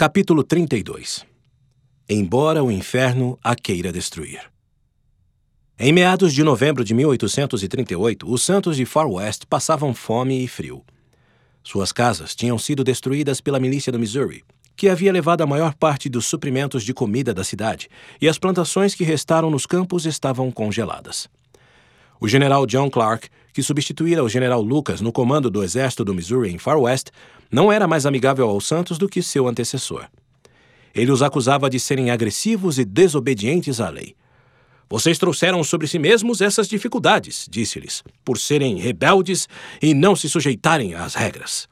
Capítulo 32. Embora o inferno a queira destruir. Em meados de novembro de 1838, os santos de Far West passavam fome e frio. Suas casas tinham sido destruídas pela milícia do Missouri, que havia levado a maior parte dos suprimentos de comida da cidade, e as plantações que restaram nos campos estavam congeladas. O general John Clark, que substituíra o general Lucas no comando do exército do Missouri em Far West, não era mais amigável aos santos do que seu antecessor. Ele os acusava de serem agressivos e desobedientes à lei. "Vocês trouxeram sobre si mesmos essas dificuldades", disse-lhes, "por serem rebeldes e não se sujeitarem às regras."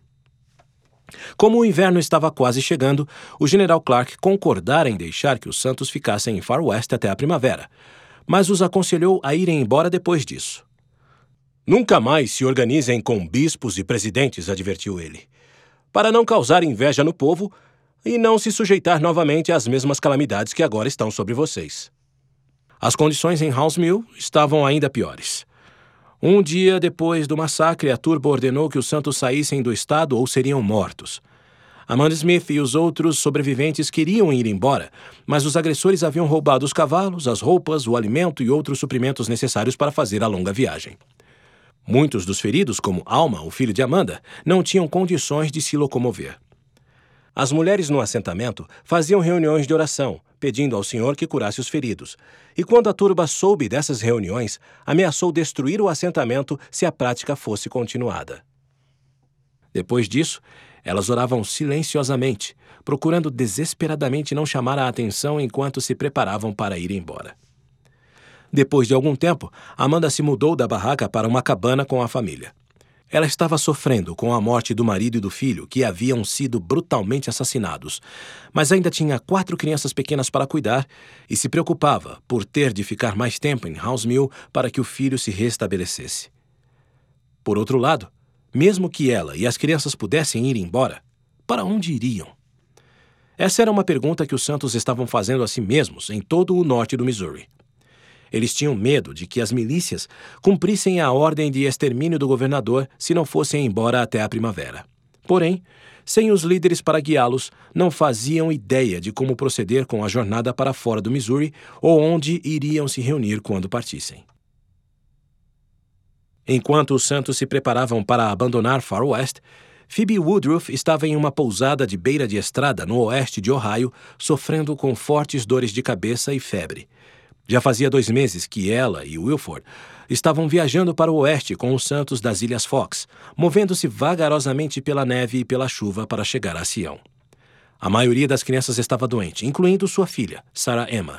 Como o inverno estava quase chegando, o general Clark concordara em deixar que os santos ficassem em Far West até a primavera, mas os aconselhou a irem embora depois disso. "Nunca mais se organizem com bispos e presidentes", advertiu ele, "para não causar inveja no povo e não se sujeitar novamente às mesmas calamidades que agora estão sobre vocês." As condições em Hall's Mill estavam ainda piores. Um dia depois do massacre, a turba ordenou que os santos saíssem do estado ou seriam mortos. Amanda Smith e os outros sobreviventes queriam ir embora, mas os agressores haviam roubado os cavalos, as roupas, o alimento e outros suprimentos necessários para fazer a longa viagem. Muitos dos feridos, como Alma, o filho de Amanda, não tinham condições de se locomover. As mulheres no assentamento faziam reuniões de oração, pedindo ao Senhor que curasse os feridos. E quando a turba soube dessas reuniões, ameaçou destruir o assentamento se a prática fosse continuada. Depois disso, elas oravam silenciosamente, procurando desesperadamente não chamar a atenção enquanto se preparavam para ir embora. Depois de algum tempo, Amanda se mudou da barraca para uma cabana com a família. Ela estava sofrendo com a morte do marido e do filho, que haviam sido brutalmente assassinados, mas ainda tinha 4 crianças pequenas para cuidar e se preocupava por ter de ficar mais tempo em Hall's Mill para que o filho se restabelecesse. Por outro lado, mesmo que ela e as crianças pudessem ir embora, para onde iriam? Essa era uma pergunta que os santos estavam fazendo a si mesmos em todo o norte do Missouri. Eles tinham medo de que as milícias cumprissem a ordem de extermínio do governador se não fossem embora até a primavera. Porém, sem os líderes para guiá-los, não faziam ideia de como proceder com a jornada para fora do Missouri ou onde iriam se reunir quando partissem. Enquanto os santos se preparavam para abandonar Far West, Phoebe Woodruff estava em uma pousada de beira de estrada no oeste de Ohio, sofrendo com fortes dores de cabeça e febre. Já fazia 2 meses que ela e Wilford estavam viajando para o oeste com os santos das Ilhas Fox, movendo-se vagarosamente pela neve e pela chuva para chegar a Sião. A maioria das crianças estava doente, incluindo sua filha, Sarah Emma.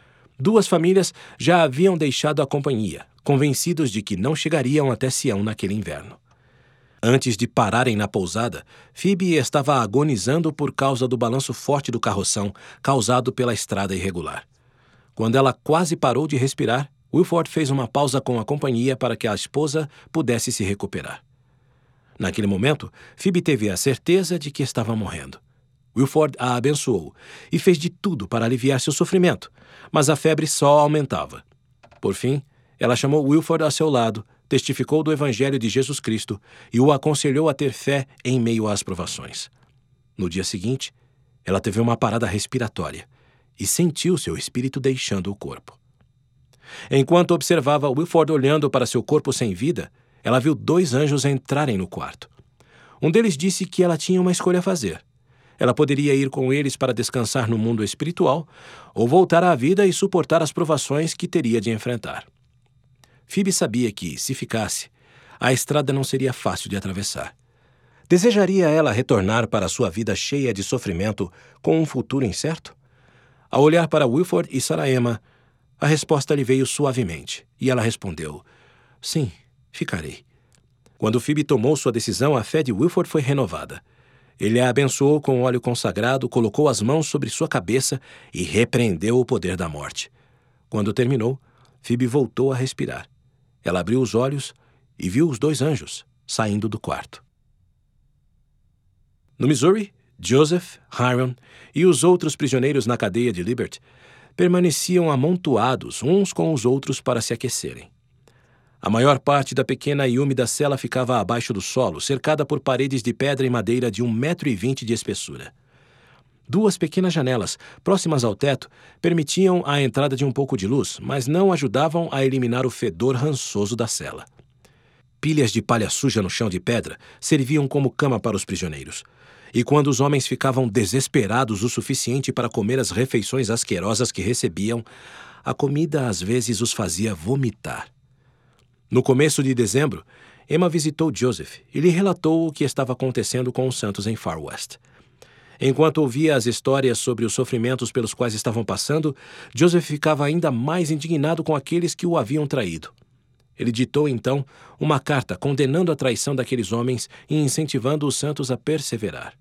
2 famílias já haviam deixado a companhia, convencidos de que não chegariam até Sião naquele inverno. Antes de pararem na pousada, Phoebe estava agonizando por causa do balanço forte do carroção causado pela estrada irregular. Quando ela quase parou de respirar, Wilford fez uma pausa com a companhia para que a esposa pudesse se recuperar. Naquele momento, Phoebe teve a certeza de que estava morrendo. Wilford a abençoou e fez de tudo para aliviar seu sofrimento, mas a febre só aumentava. Por fim, ela chamou Wilford a seu lado, testificou do Evangelho de Jesus Cristo e o aconselhou a ter fé em meio às provações. No dia seguinte, ela teve uma parada respiratória e sentiu seu espírito deixando o corpo. Enquanto observava Wilford olhando para seu corpo sem vida, ela viu 2 anjos entrarem no quarto. Um deles disse que ela tinha uma escolha a fazer. Ela poderia ir com eles para descansar no mundo espiritual ou voltar à vida e suportar as provações que teria de enfrentar. Phoebe sabia que, se ficasse, a estrada não seria fácil de atravessar. Desejaria ela retornar para sua vida cheia de sofrimento com um futuro incerto? Ao olhar para Wilford e Sarah Emma, a resposta lhe veio suavemente, e ela respondeu, "Sim, ficarei." Quando Phoebe tomou sua decisão, a fé de Wilford foi renovada. Ele a abençoou com óleo consagrado, colocou as mãos sobre sua cabeça e repreendeu o poder da morte. Quando terminou, Phoebe voltou a respirar. Ela abriu os olhos e viu os 2 anjos saindo do quarto. No Missouri, Joseph, Hiram e os outros prisioneiros na cadeia de Liberty permaneciam amontoados uns com os outros para se aquecerem. A maior parte da pequena e úmida cela ficava abaixo do solo, cercada por paredes de pedra e madeira de 1,20 m de espessura. 2 pequenas janelas, próximas ao teto, permitiam a entrada de um pouco de luz, mas não ajudavam a eliminar o fedor rançoso da cela. Pilhas de palha suja no chão de pedra serviam como cama para os prisioneiros. E quando os homens ficavam desesperados o suficiente para comer as refeições asquerosas que recebiam, a comida às vezes os fazia vomitar. No começo de dezembro, Emma visitou Joseph e lhe relatou o que estava acontecendo com os santos em Far West. Enquanto ouvia as histórias sobre os sofrimentos pelos quais estavam passando, Joseph ficava ainda mais indignado com aqueles que o haviam traído. Ele ditou, então, uma carta condenando a traição daqueles homens e incentivando os santos a perseverar.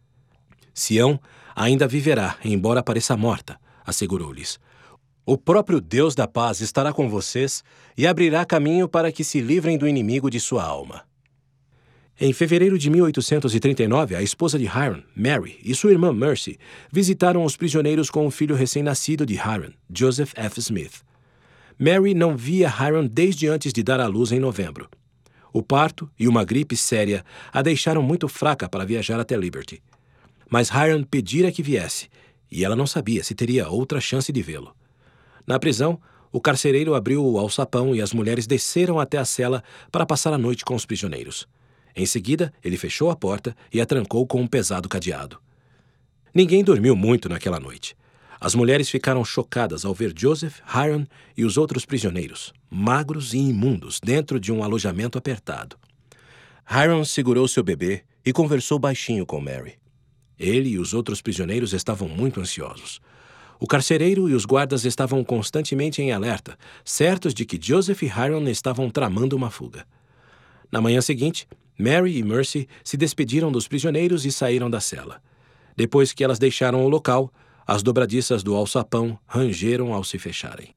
Sião ainda viverá, embora pareça morta, assegurou-lhes. O próprio Deus da paz estará com vocês e abrirá caminho para que se livrem do inimigo de sua alma. Em fevereiro de 1839, a esposa de Hiram, Mary, e sua irmã Mercy visitaram os prisioneiros com o filho recém-nascido de Hiram, Joseph F. Smith. Mary não via Hiram desde antes de dar à luz em novembro. O parto e uma gripe séria a deixaram muito fraca para viajar até Liberty. Mas Hiram pedira que viesse, e ela não sabia se teria outra chance de vê-lo. Na prisão, o carcereiro abriu o alçapão e as mulheres desceram até a cela para passar a noite com os prisioneiros. Em seguida, ele fechou a porta e a trancou com um pesado cadeado. Ninguém dormiu muito naquela noite. As mulheres ficaram chocadas ao ver Joseph, Hiram e os outros prisioneiros, magros e imundos, dentro de um alojamento apertado. Hiram segurou seu bebê e conversou baixinho com Mary. Ele e os outros prisioneiros estavam muito ansiosos. O carcereiro e os guardas estavam constantemente em alerta, certos de que Joseph e Hiram estavam tramando uma fuga. Na manhã seguinte, Mary e Mercy se despediram dos prisioneiros e saíram da cela. Depois que elas deixaram o local, as dobradiças do alçapão rangeram ao se fecharem.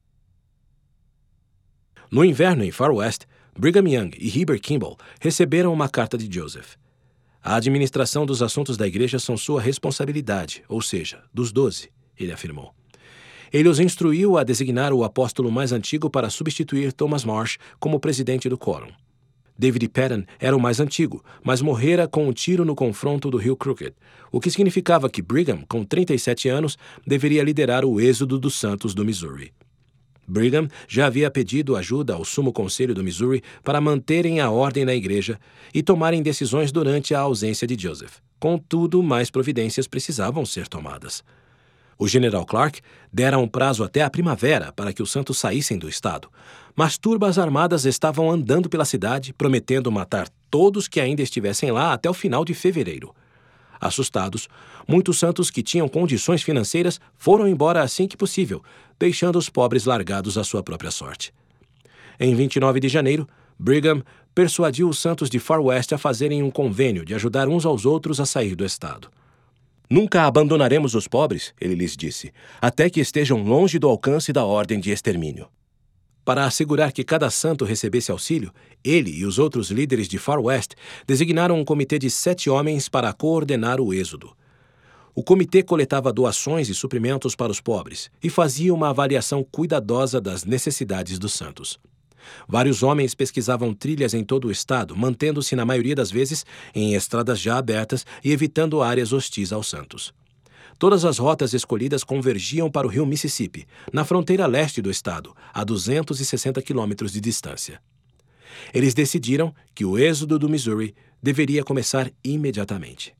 No inverno em Far West, Brigham Young e Heber Kimball receberam uma carta de Joseph. A administração dos assuntos da igreja são sua responsabilidade, ou seja, dos 12, ele afirmou. Ele os instruiu a designar o apóstolo mais antigo para substituir Thomas Marsh como presidente do quórum. David Patton era o mais antigo, mas morrera com um tiro no confronto do rio Crooked, o que significava que Brigham, com 37 anos, deveria liderar o êxodo dos santos do Missouri. Brigham já havia pedido ajuda ao Sumo Conselho do Missouri para manterem a ordem na igreja e tomarem decisões durante a ausência de Joseph. Contudo, mais providências precisavam ser tomadas. O general Clark dera um prazo até a primavera para que os santos saíssem do estado, mas turbas armadas estavam andando pela cidade, prometendo matar todos que ainda estivessem lá até o final de fevereiro. Assustados, muitos santos que tinham condições financeiras foram embora assim que possível, deixando os pobres largados à sua própria sorte. Em 29 de janeiro, Brigham persuadiu os santos de Far West a fazerem um convênio de ajudar uns aos outros a sair do estado. Nunca abandonaremos os pobres, ele lhes disse, até que estejam longe do alcance da ordem de extermínio. Para assegurar que cada santo recebesse auxílio, ele e os outros líderes de Far West designaram um comitê de 7 homens para coordenar o êxodo. O comitê coletava doações e suprimentos para os pobres e fazia uma avaliação cuidadosa das necessidades dos santos. Vários homens pesquisavam trilhas em todo o estado, mantendo-se na maioria das vezes em estradas já abertas e evitando áreas hostis aos santos. Todas as rotas escolhidas convergiam para o rio Mississippi, na fronteira leste do estado, a 260 quilômetros de distância. Eles decidiram que o êxodo do Missouri deveria começar imediatamente.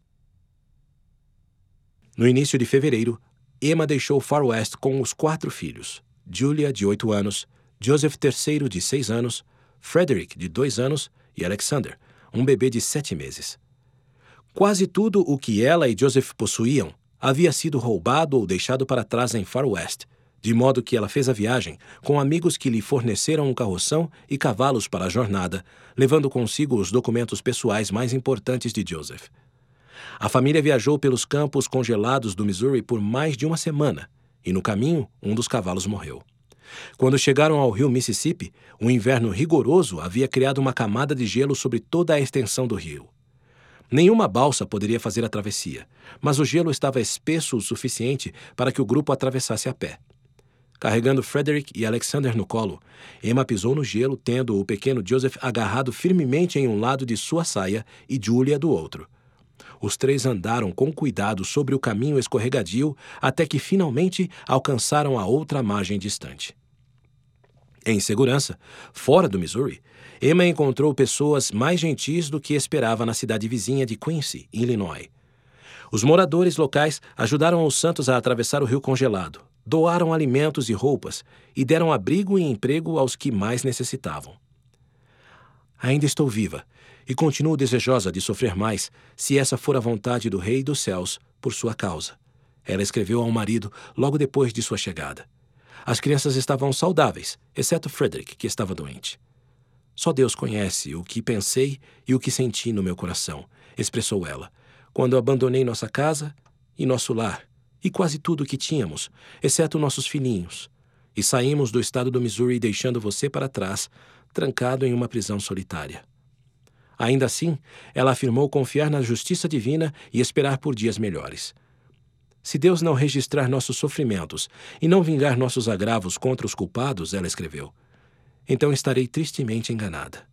No início de fevereiro, Emma deixou Far West com os 4 filhos, Julia, de 8 anos, Joseph III, de 6 anos, Frederick, de 2 anos, e Alexander, um bebê de 7 meses. Quase tudo o que ela e Joseph possuíam havia sido roubado ou deixado para trás em Far West, de modo que ela fez a viagem com amigos que lhe forneceram um carroção e cavalos para a jornada, levando consigo os documentos pessoais mais importantes de Joseph. A família viajou pelos campos congelados do Missouri por mais de uma semana, e no caminho, um dos cavalos morreu. Quando chegaram ao rio Mississippi, um inverno rigoroso havia criado uma camada de gelo sobre toda a extensão do rio. Nenhuma balsa poderia fazer a travessia, mas o gelo estava espesso o suficiente para que o grupo atravessasse a pé. Carregando Frederick e Alexander no colo, Emma pisou no gelo, tendo o pequeno Joseph agarrado firmemente em um lado de sua saia e Julia do outro. Os três andaram com cuidado sobre o caminho escorregadio até que finalmente alcançaram a outra margem distante. Em segurança, fora do Missouri, Emma encontrou pessoas mais gentis do que esperava na cidade vizinha de Quincy, Illinois. Os moradores locais ajudaram os santos a atravessar o rio congelado, doaram alimentos e roupas e deram abrigo e emprego aos que mais necessitavam. Ainda estou viva e continuo desejosa de sofrer mais, se essa for a vontade do Rei dos Céus por sua causa. Ela escreveu ao marido logo depois de sua chegada. As crianças estavam saudáveis, exceto Frederick, que estava doente. Só Deus conhece o que pensei e o que senti no meu coração, expressou ela, quando abandonei nossa casa e nosso lar, e quase tudo o que tínhamos, exceto nossos filhinhos, e saímos do estado do Missouri deixando você para trás, trancado em uma prisão solitária. Ainda assim, ela afirmou confiar na justiça divina e esperar por dias melhores. Se Deus não registrar nossos sofrimentos e não vingar nossos agravos contra os culpados, ela escreveu, então estarei tristemente enganada.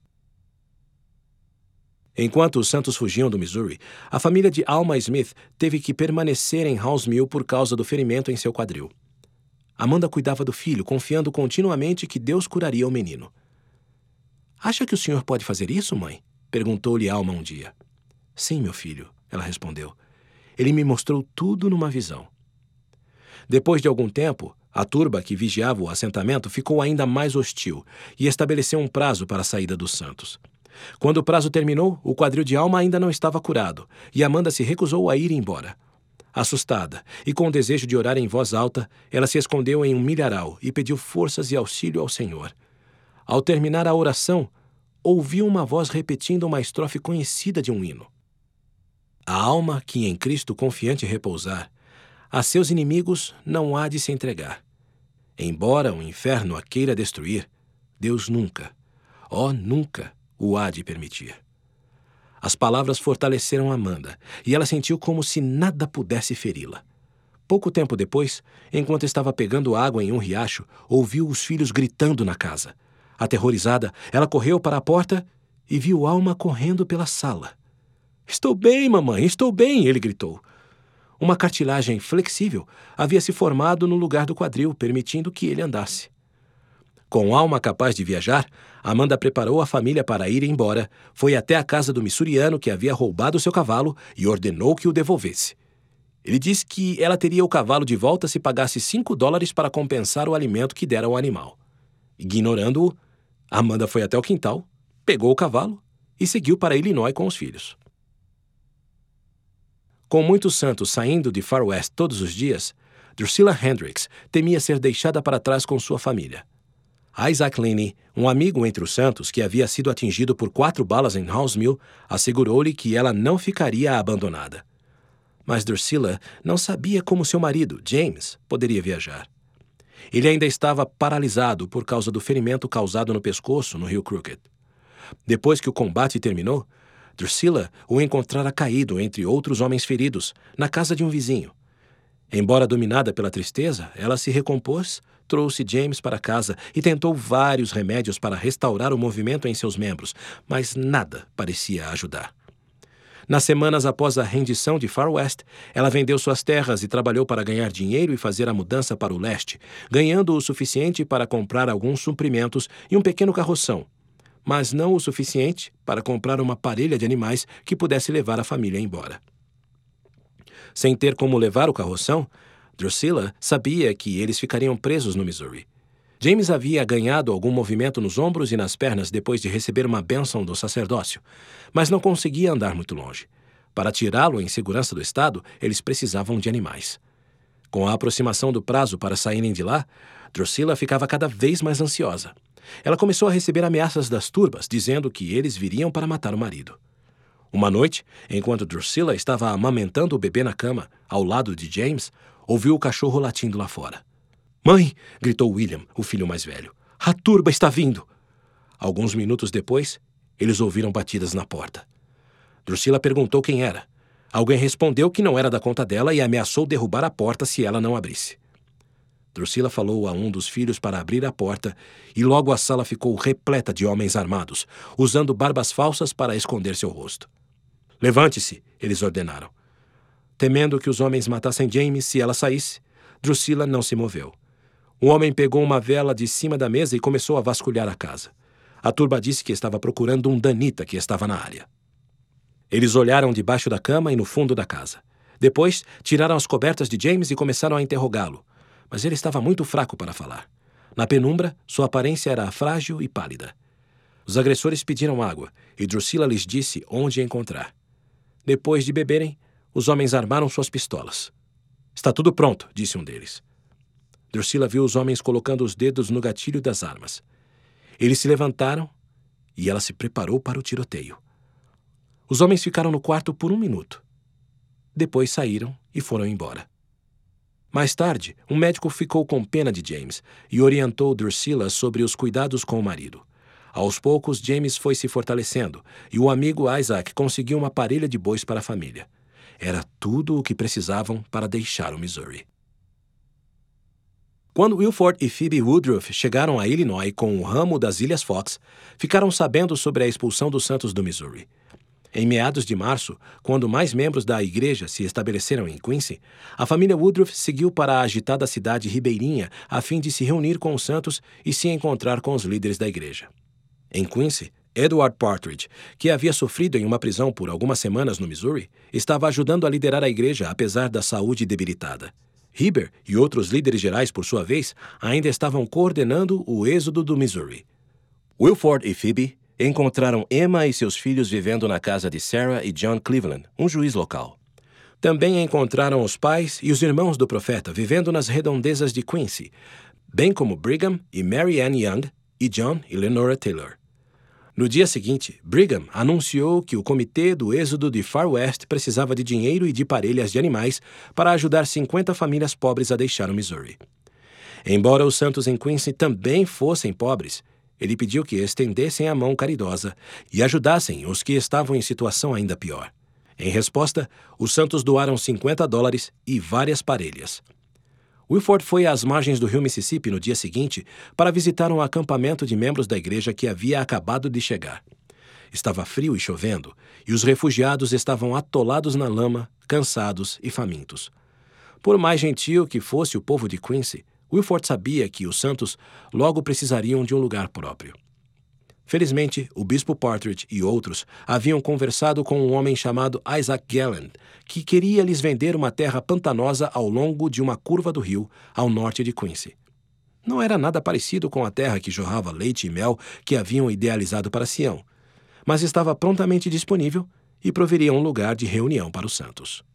Enquanto os santos fugiam do Missouri, a família de Alma Smith teve que permanecer em Hall's Mill por causa do ferimento em seu quadril. Amanda cuidava do filho, confiando continuamente que Deus curaria o menino. Acha que o senhor pode fazer isso, mãe? Perguntou-lhe Alma um dia. Sim, meu filho, ela respondeu. Ele me mostrou tudo numa visão. Depois de algum tempo, a turba que vigiava o assentamento ficou ainda mais hostil e estabeleceu um prazo para a saída dos santos. Quando o prazo terminou, o quadril de Alma ainda não estava curado e Amanda se recusou a ir embora. Assustada e com o desejo de orar em voz alta, ela se escondeu em um milharal e pediu forças e auxílio ao Senhor. Ao terminar a oração, ouviu uma voz repetindo uma estrofe conhecida de um hino. A alma que em Cristo confiante repousar, a seus inimigos não há de se entregar. Embora o inferno a queira destruir, Deus nunca, nunca, o há de permitir. As palavras fortaleceram Amanda, e ela sentiu como se nada pudesse feri-la. Pouco tempo depois, enquanto estava pegando água em um riacho, ouviu os filhos gritando na casa. Aterrorizada, ela correu para a porta e viu Alma correndo pela sala. Estou bem, mamãe, estou bem, ele gritou. Uma cartilagem flexível havia se formado no lugar do quadril, permitindo que ele andasse. Com Alma capaz de viajar, Amanda preparou a família para ir embora, foi até a casa do missouriano que havia roubado seu cavalo e ordenou que o devolvesse. Ele disse que ela teria o cavalo de volta se pagasse $5 para compensar o alimento que dera ao animal. Ignorando-o, Amanda foi até o quintal, pegou o cavalo e seguiu para Illinois com os filhos. Com muitos santos saindo de Far West todos os dias, Drusilla Hendricks temia ser deixada para trás com sua família. Isaac Linney, um amigo entre os santos que havia sido atingido por 4 balas em Hall's Mill, assegurou-lhe que ela não ficaria abandonada. Mas Drusilla não sabia como seu marido, James, poderia viajar. Ele ainda estava paralisado por causa do ferimento causado no pescoço no rio Crooked. Depois que o combate terminou, Drusilla o encontrara caído entre outros homens feridos, na casa de um vizinho. Embora dominada pela tristeza, ela se recompôs, trouxe James para casa e tentou vários remédios para restaurar o movimento em seus membros, mas nada parecia ajudar. Nas semanas após a rendição de Far West, ela vendeu suas terras e trabalhou para ganhar dinheiro e fazer a mudança para o leste, ganhando o suficiente para comprar alguns suprimentos e um pequeno carroção, mas não o suficiente para comprar uma parelha de animais que pudesse levar a família embora. Sem ter como levar o carroção, Drusilla sabia que eles ficariam presos no Missouri. James havia ganhado algum movimento nos ombros e nas pernas depois de receber uma bênção do sacerdócio, mas não conseguia andar muito longe. Para tirá-lo em segurança do estado, eles precisavam de animais. Com a aproximação do prazo para saírem de lá, Drusilla ficava cada vez mais ansiosa. Ela começou a receber ameaças das turbas, dizendo que eles viriam para matar o marido. Uma noite, enquanto Drusilla estava amamentando o bebê na cama, ao lado de James, ouviu o cachorro latindo lá fora. "Mãe!" gritou William, o filho mais velho. "A turba está vindo!" Alguns minutos depois, eles ouviram batidas na porta. Drusilla perguntou quem era. Alguém respondeu que não era da conta dela e ameaçou derrubar a porta se ela não abrisse. Drusilla falou a um dos filhos para abrir a porta e logo a sala ficou repleta de homens armados, usando barbas falsas para esconder seu rosto. Levante-se, eles ordenaram. Temendo que os homens matassem James se ela saísse, Drusilla não se moveu. O homem pegou uma vela de cima da mesa e começou a vasculhar a casa. A turba disse que estava procurando um danita que estava na área. Eles olharam debaixo da cama e no fundo da casa. Depois, tiraram as cobertas de James e começaram a interrogá-lo, mas ele estava muito fraco para falar. Na penumbra, sua aparência era frágil e pálida. Os agressores pediram água e Drusilla lhes disse onde encontrar. Depois de beberem, os homens armaram suas pistolas. Está tudo pronto, disse um deles. Drusilla viu os homens colocando os dedos no gatilho das armas. Eles se levantaram e ela se preparou para o tiroteio. Os homens ficaram no quarto por 1 minuto. Depois saíram e foram embora. Mais tarde, um médico ficou com pena de James e orientou Drusilla sobre os cuidados com o marido. Aos poucos, James foi se fortalecendo e o amigo Isaac conseguiu uma parelha de bois para a família. Era tudo o que precisavam para deixar o Missouri. Quando Wilford e Phoebe Woodruff chegaram a Illinois com o ramo das Ilhas Fox, ficaram sabendo sobre a expulsão dos Santos do Missouri. Em meados de março, quando mais membros da igreja se estabeleceram em Quincy, a família Woodruff seguiu para a agitada cidade ribeirinha a fim de se reunir com os santos e se encontrar com os líderes da igreja. Em Quincy, Edward Partridge, que havia sofrido em uma prisão por algumas semanas no Missouri, estava ajudando a liderar a igreja apesar da saúde debilitada. Heber e outros líderes gerais, por sua vez, ainda estavam coordenando o êxodo do Missouri. Wilford e Phoebe encontraram Emma e seus filhos vivendo na casa de Sarah e John Cleveland, um juiz local. Também encontraram os pais e os irmãos do profeta vivendo nas redondezas de Quincy, bem como Brigham e Mary Ann Young e John e Lenora Taylor. No dia seguinte, Brigham anunciou que o comitê do êxodo de Far West precisava de dinheiro e de parelhas de animais para ajudar 50 famílias pobres a deixar o Missouri. Embora os santos em Quincy também fossem pobres, ele pediu que estendessem a mão caridosa e ajudassem os que estavam em situação ainda pior. Em resposta, os santos doaram $50 e várias parelhas. Wilford foi às margens do rio Mississippi no dia seguinte para visitar um acampamento de membros da igreja que havia acabado de chegar. Estava frio e chovendo, e os refugiados estavam atolados na lama, cansados e famintos. Por mais gentil que fosse o povo de Quincy, Wilford sabia que os santos logo precisariam de um lugar próprio. Felizmente, o bispo Partridge e outros haviam conversado com um homem chamado Isaac Galland, que queria lhes vender uma terra pantanosa ao longo de uma curva do rio, ao norte de Quincy. Não era nada parecido com a terra que jorrava leite e mel que haviam idealizado para Sião, mas estava prontamente disponível e proveria um lugar de reunião para os santos.